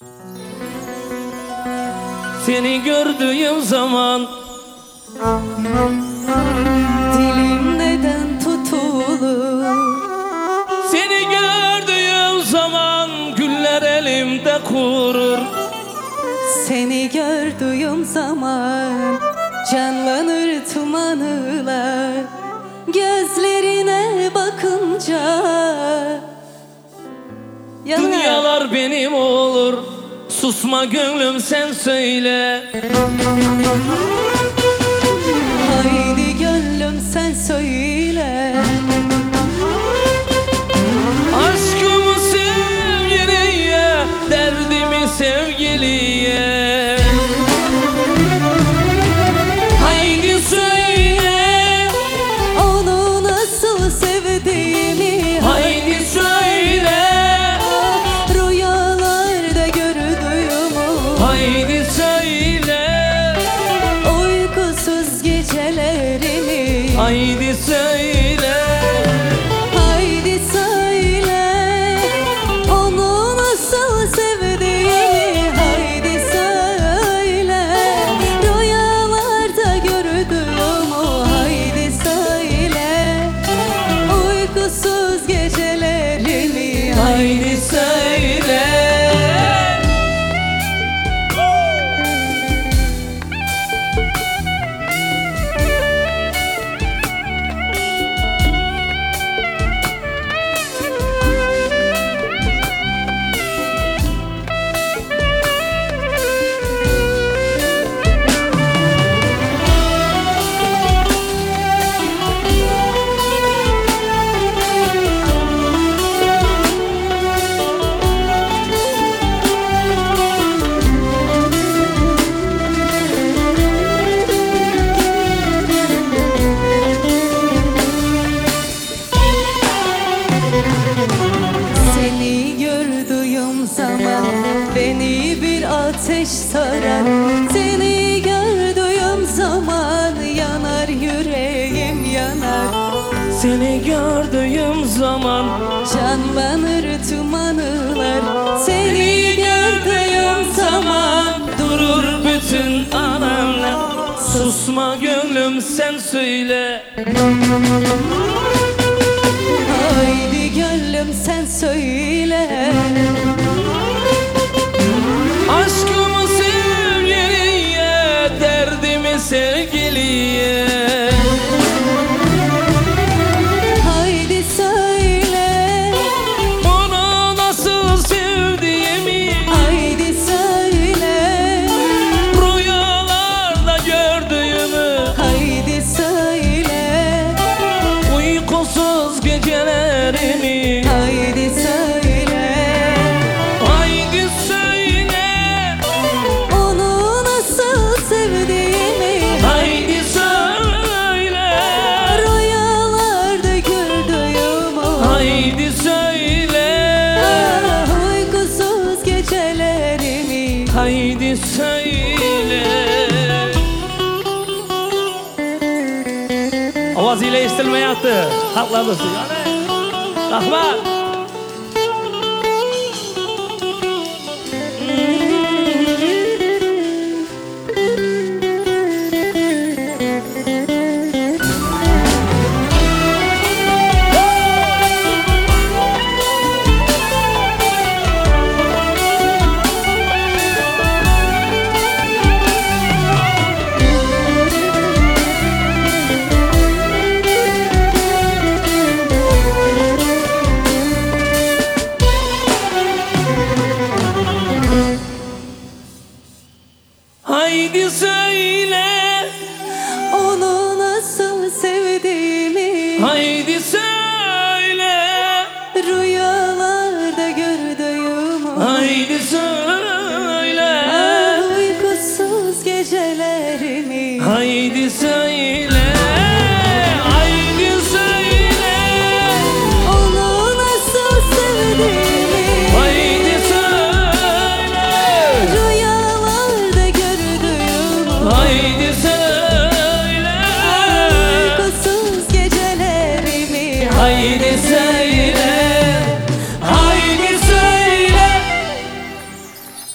Seni gördüğüm zaman dilim neden tutulur? Seni gördüğüm zaman güller elimde kurur. Seni gördüğüm zaman canlanır tüm anılar. Gözlerine bakınca yanar. Dünyalar benim olur. Susma gönlüm sen söyle. Haydi gönlüm sen söyle. Aşkımı sevgiliye, derdimi sevgiliye. Haydi söyle, Onu nasıl sevdiğimi. haydi söyle, Rüyalarda gördüğümü. haydi söyle, Uykusuz gecelerimi. haydi söyle. Haydi söyle, onu nasıl sevdiğimi. Haydi söyle, rüyalarda gördüğümü. Haydi söyle, uykusuz gecelerimi. Haydi söyle. Seni gördüğüm zaman beni bir ateş sarar. Seni gördüğüm zaman yanar yüreğim yanar. Seni gördüğüm zaman Canlanır tüm anılar. Seni gördüğüm zaman durur bütün alemler. Susma gönlüm sen söyle. haydi gönlüm sen söyle. Aşkımı sevgiliye, derdimi sevgiliye. Haydi söyle, Onu nasıl sevdiğimi haydi söyle. rüyalarda gördüğümü. Haydi söyle, Uykusuz gecelerimi. haydi söyle. Haydi söyle, Onu nasıl sevdiğimi. haydi söyle, Rüyalarda gördüğümü. haydi söyle, Uykusuz gecelerimi. haydi söyle. Avazıyla estilmeyapti. Xalqlar do'sti. Rahmat. Haydi söyle, Onu nasıl sevdiğimi. haydi söyle, Rüyalarda gördüğümü. haydi söyle, Uykusuz gecelerimi. haydi söyle, haydi söyle, Onu nasıl sevdiğimi. haydi söyle, Rüyalarda gördüğümü. haydi söyle, Uykusuz gecelerimi. haydi söyle, haydi söyle.